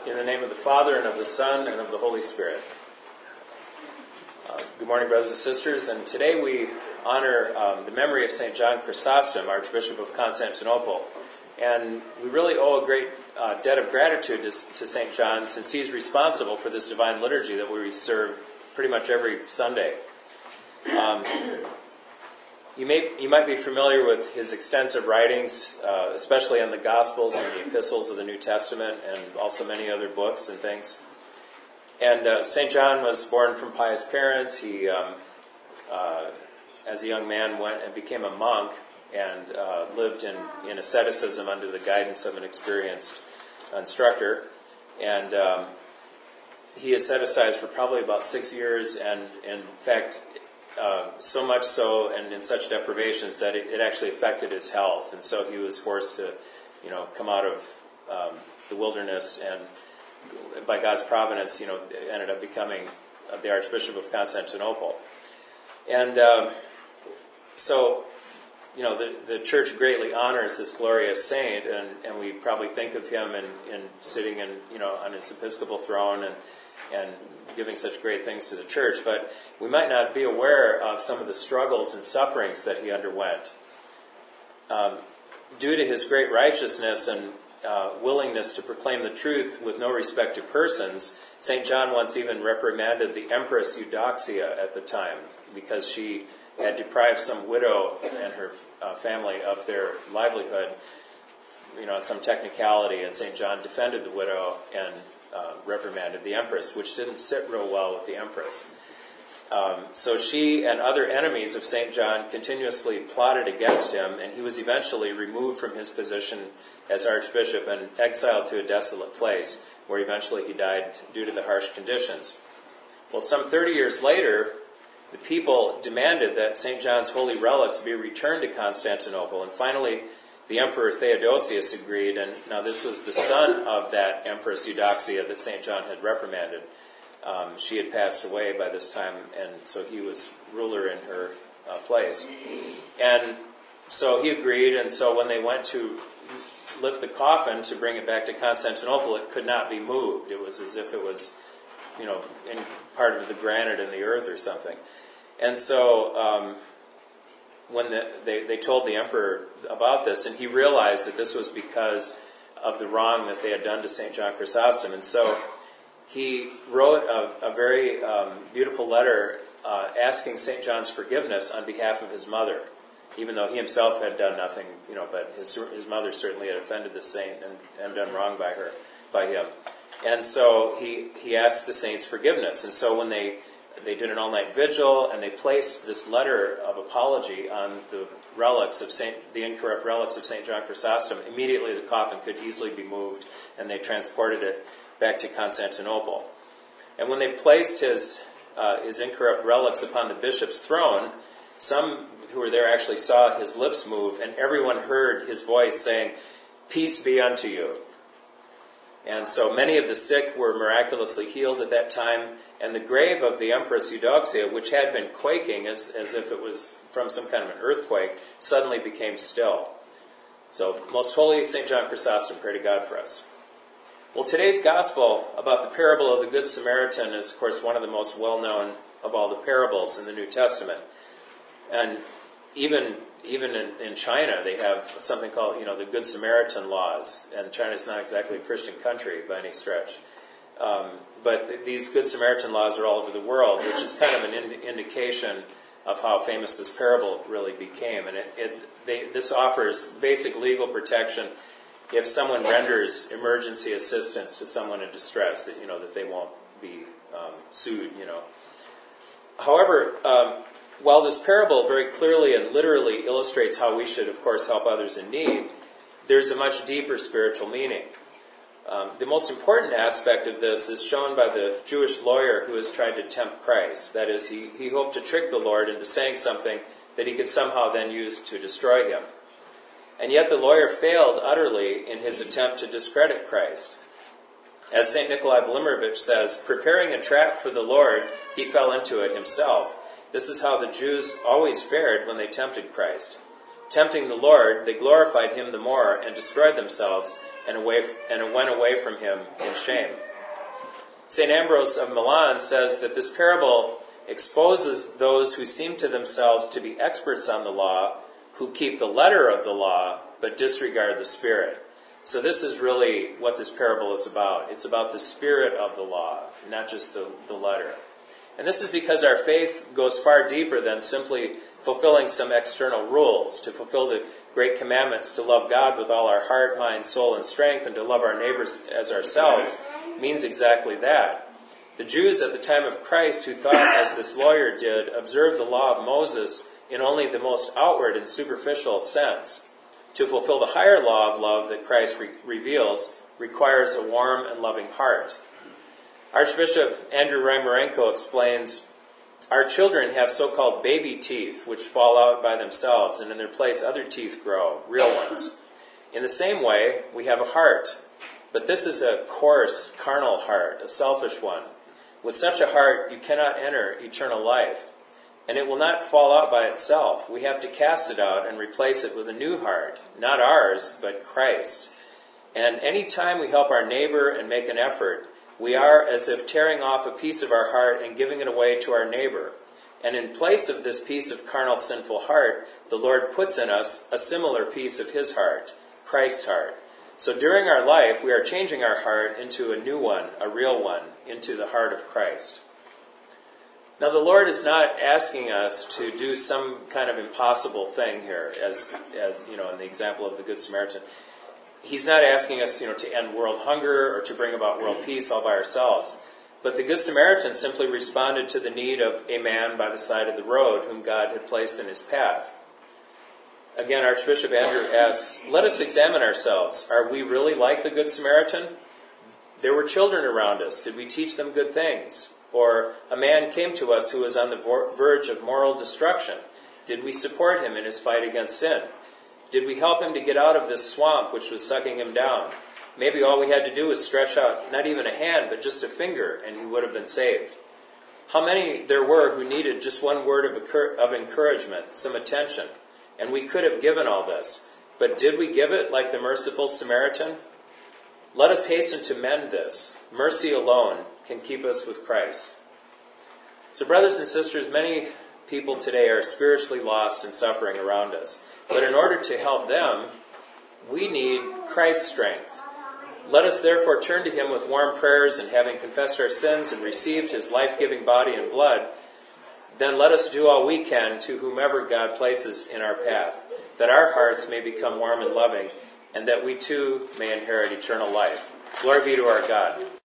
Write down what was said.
In the name of the Father, and of the Son, and of the Holy Spirit. Good morning, brothers and sisters. And today we honor the memory of St. John Chrysostom, Archbishop of Constantinople. And we really owe a great debt of gratitude to St. John, since he's responsible for this divine liturgy that we serve pretty much every Sunday. You might be familiar with his extensive writings, especially on the Gospels and the Epistles of the New Testament, and also many other books and things. And St. John was born from pious parents. He, as a young man, went and became a monk and lived in asceticism under the guidance of an experienced instructor. And he asceticized for probably about 6 years, and in fact, so much so, and in such deprivations, that it actually affected his health. And so he was forced to, come out of the wilderness, and by God's providence, ended up becoming the Archbishop of Constantinople. And so, the Church greatly honors this glorious saint, and we probably think of him in sitting on his episcopal throne and giving such great things to the Church, but we might not be aware of some of the struggles and sufferings that he underwent. Due to his great righteousness and willingness to proclaim the truth with no respect to persons, St. John once even reprimanded the Empress Eudoxia at the time, because she had deprived some widow and her family of their livelihood, on some technicality, and St. John defended the widow and reprimanded the Empress, which didn't sit real well with the Empress. So she and other enemies of St. John continuously plotted against him, and he was eventually removed from his position as Archbishop and exiled to a desolate place, where eventually he died due to the harsh conditions. Well, some 30 years later, the people demanded that St. John's holy relics be returned to Constantinople, and finally the Emperor Theodosius agreed, and now this was the son of that Empress Eudoxia that St. John had reprimanded. She had passed away by this time, and so he was ruler in her place. And so he agreed, and so when they went to lift the coffin to bring it back to Constantinople, it could not be moved. It was as if it was, in part of the granite in the earth or something. And so when they told the emperor about this, and he realized that this was because of the wrong that they had done to St. John Chrysostom. And so he wrote a very beautiful letter asking St. John's forgiveness on behalf of his mother, even though he himself had done nothing, but his mother certainly had offended the saint and done wrong by him. And so he asked the saint's forgiveness. And so when they did an all-night vigil, and they placed this letter of apology on the incorrupt relics of St. John Chrysostom, immediately the coffin could easily be moved, and they transported it back to Constantinople. And when they placed his incorrupt relics upon the bishop's throne, some who were there actually saw his lips move, and everyone heard his voice saying, "Peace be unto you." And so many of the sick were miraculously healed at that time, and the grave of the Empress Eudoxia, which had been quaking as if it was from some kind of an earthquake, suddenly became still. So, most holy St. John Chrysostom, pray to God for us. Well, today's gospel about the parable of the Good Samaritan is, of course, one of the most well-known of all the parables in the New Testament. And even in China, they have something called, the Good Samaritan laws. And China's not exactly a Christian country by any stretch. But these Good Samaritan laws are all over the world, which is kind of an indication of how famous this parable really became. And this offers basic legal protection if someone renders emergency assistance to someone in distress, that they won't be sued. However, while this parable very clearly and literally illustrates how we should, of course, help others in need, there's a much deeper spiritual meaning. The most important aspect of this is shown by the Jewish lawyer who has tried to tempt Christ. That is, he hoped to trick the Lord into saying something that he could somehow then use to destroy him. And yet the lawyer failed utterly in his attempt to discredit Christ. As St. Nikolai Vladimirovich says, preparing a trap for the Lord, he fell into it himself. This is how the Jews always fared when they tempted Christ. Tempting the Lord, they glorified him the more and destroyed themselves, and went away from him in shame. St. Ambrose of Milan says that this parable exposes those who seem to themselves to be experts on the law, who keep the letter of the law, but disregard the spirit. So this is really what this parable is about. It's about the spirit of the law, not just the letter. And this is because our faith goes far deeper than simply fulfilling some external rules. To fulfill the great commandments to love God with all our heart, mind, soul, and strength, and to love our neighbors as ourselves means exactly that. The Jews at the time of Christ, who thought, as this lawyer did, observed the law of Moses in only the most outward and superficial sense. To fulfill the higher law of love that Christ reveals requires a warm and loving heart. Archbishop Andrew Rymarenko explains, our children have so-called baby teeth which fall out by themselves, and in their place other teeth grow, real ones. In the same way, we have a heart, but this is a coarse, carnal heart, a selfish one. With such a heart, you cannot enter eternal life, and it will not fall out by itself. We have to cast it out and replace it with a new heart, not ours, but Christ. And any time we help our neighbor and make an effort, we are as if tearing off a piece of our heart and giving it away to our neighbor. And in place of this piece of carnal, sinful heart, the Lord puts in us a similar piece of his heart, Christ's heart. So during our life, we are changing our heart into a new one, a real one, into the heart of Christ. Now, the Lord is not asking us to do some kind of impossible thing here, as you know, in the example of the Good Samaritan. He's not asking us, to end world hunger or to bring about world peace all by ourselves. But the Good Samaritan simply responded to the need of a man by the side of the road whom God had placed in his path. Again, Archbishop Andrew asks, let us examine ourselves. Are we really like the Good Samaritan? There were children around us. Did we teach them good things? Or a man came to us who was on the verge of moral destruction. Did we support him in his fight against sin? Did we help him to get out of this swamp which was sucking him down? Maybe all we had to do was stretch out not even a hand, but just a finger, and he would have been saved. How many there were who needed just one word of encouragement, some attention, and we could have given all this. But did we give it like the merciful Samaritan? Let us hasten to mend this. Mercy alone can keep us with Christ. So brothers and sisters, many people today are spiritually lost and suffering around us. But in order to help them, we need Christ's strength. Let us therefore turn to him with warm prayers, and having confessed our sins and received his life-giving body and blood, then let us do all we can to whomever God places in our path, that our hearts may become warm and loving, and that we too may inherit eternal life. Glory be to our God.